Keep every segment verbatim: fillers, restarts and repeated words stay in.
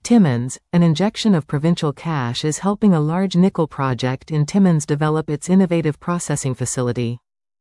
Timmins, an injection of provincial cash is helping a large nickel project in Timmins develop its innovative processing facility.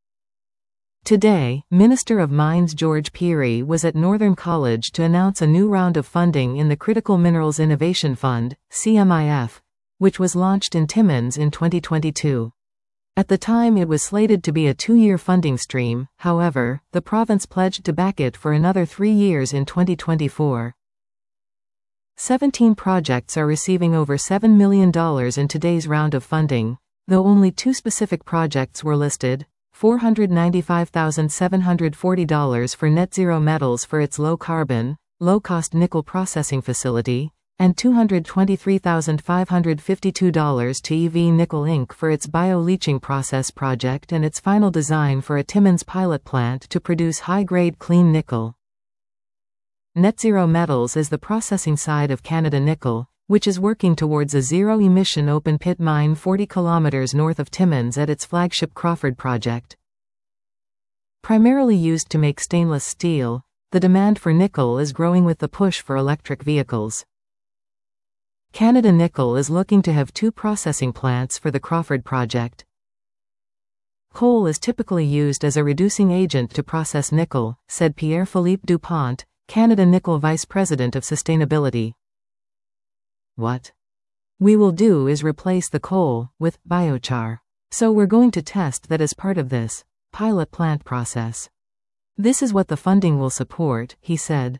Today, Minister of Mines George Pirie was at Northern College to announce a new round of funding in the Critical Minerals Innovation Fund, C M I F, which was launched in Timmins in twenty twenty-two. At the time it was slated to be a two-year funding stream, however, the province pledged to back it for another three years in twenty twenty-four. Seventeen projects are receiving over seven million dollars in today's round of funding, though only two specific projects were listed: four hundred ninety-five thousand seven hundred forty dollars for Net Zero Metals for its low-carbon, low-cost nickel processing facility, and two hundred twenty-three thousand five hundred fifty-two dollars to E V Nickel Incorporated for its bio-leaching process project and its final design for a Timmins pilot plant to produce high-grade clean nickel. Net Zero Metals is the processing side of Canada Nickel, which is working towards a zero-emission open-pit mine forty kilometers north of Timmins at its flagship Crawford project. Primarily used to make stainless steel, the demand for nickel is growing with the push for electric vehicles. Canada Nickel is looking to have two processing plants for the Crawford project. Coal is typically used as a reducing agent to process nickel, said Pierre-Philippe Dupont, Canada Nickel Vice President of Sustainability. What we will do is replace the coal with biochar. So we're going to test that as part of this pilot plant process. This is what the funding will support, he said.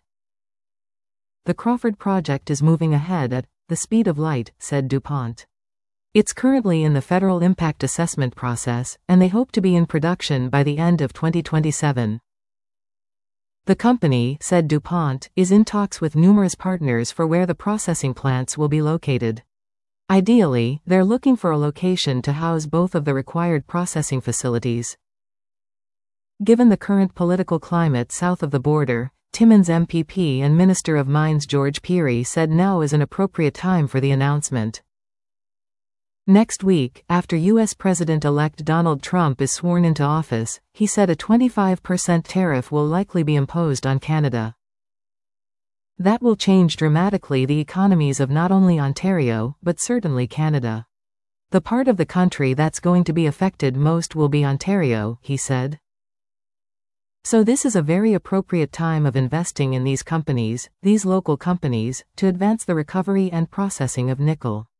The Crawford project is moving ahead at the speed of light, said Dupont. It's currently in the federal impact assessment process, and they hope to be in production by the end of twenty twenty-seven. The company, said Dupont, is in talks with numerous partners for where the processing plants will be located. Ideally, they're looking for a location to house both of the required processing facilities. Given the current political climate south of the border, Timmins M P P and Minister of Mines George Pirie said now is an appropriate time for the announcement. Next week, after U S President-elect Donald Trump is sworn into office, he said a twenty-five percent tariff will likely be imposed on Canada. That will change dramatically the economies of not only Ontario, but certainly Canada. The part of the country that's going to be affected most will be Ontario, he said. So this is a very appropriate time of investing in these companies, these local companies, to advance the recovery and processing of nickel.